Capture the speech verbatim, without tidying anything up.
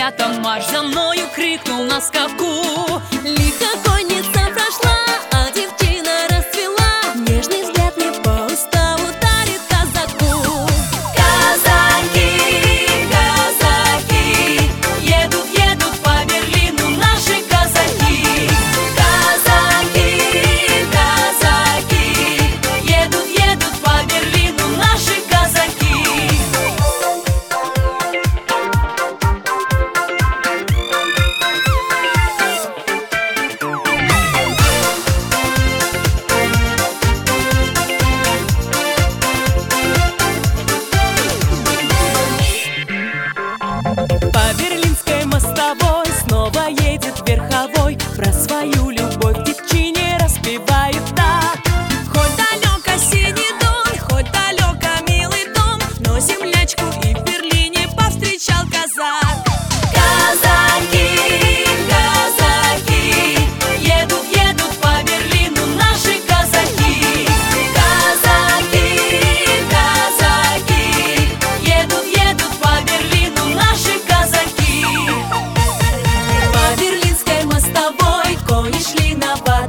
ребята, марш за мною, крикнул на скаку. Лихо конница прошла, а девчина расцвела. Нежный взгляд мне по уставу дарит казаку. Казаки, казаки, едут, едут по Берлину наши казаки. Казаки, казаки, едут, едут по Берлину наши казаки. По берлинской мостовой снова едет верховой. Про свою любовь девчине распевает так. Хоть далеко синий дон, хоть далеко милый дом, но землячку и в Берлине повстречал казак. Казаки, казаки, едут, едут по Берлину наши казаки. Казаки, казаки, едут, едут по Берлину наши казаки. По берлинской мостовой кони шли на воду.